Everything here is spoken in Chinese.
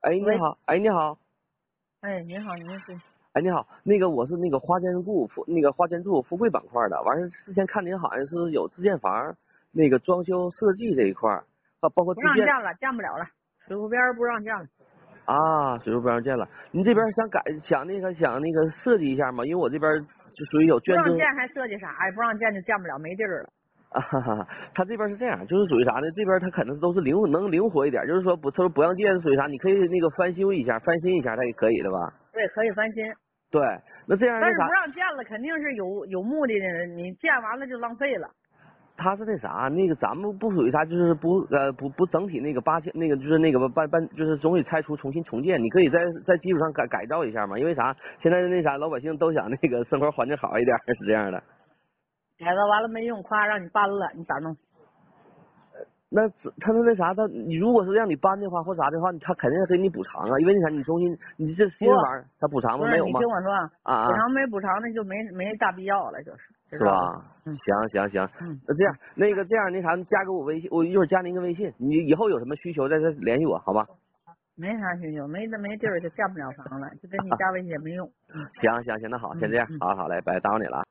哎，你喂， 好，哎，你好， 哎，你好，您是？ 哎，你好，我是花间住富贵板块的，完事之前看您好像是有自建房，装修设计这一块儿，包括不自建让建了，建不了了，水库边儿不让建了。 啊，水库不让建了。您这边想设计一下吗？因为我这边就属于有捐赠不让建还设计啥呀？不让建就建不了，没地儿了。 啊，哈哈，他这边是这样，就是属于啥呢？这边他可能都是能灵活一点，就是说不，他说不让建，属于啥？你可以翻新一下，他也可以的吧？ 对，可以翻新， 对，那这样但是不啥？ 让建了，肯定是有目的的。你建完了就浪费了。 他是啥？咱们不属于啥，就是不整体八千就是就是总体拆除重新重建，你可以在基础上改造一下嘛。因为啥？现在老百姓都想生活环境好一点，是这样的。 改造完了没用，夸让你搬了，你咋弄？ 那他你如果是让你搬的话或啥的话，他肯定给你补偿啊，因为你中心你这新不， 房他补偿吗？ 不是，你没有吗？ 听我说， 啊啊， 补偿没补偿的就没大必要了，就是知是吧？ 道吧？嗯行， 嗯， 那这样这样加个我微信，我一会儿加您个微信，你以后有什么需求再联系我，好吧？ 没啥需求，没地儿就建不了房了，就跟你加微信也没用。嗯行，那好，先这样， 嗯嗯。 好嘞，白打扰你了啊。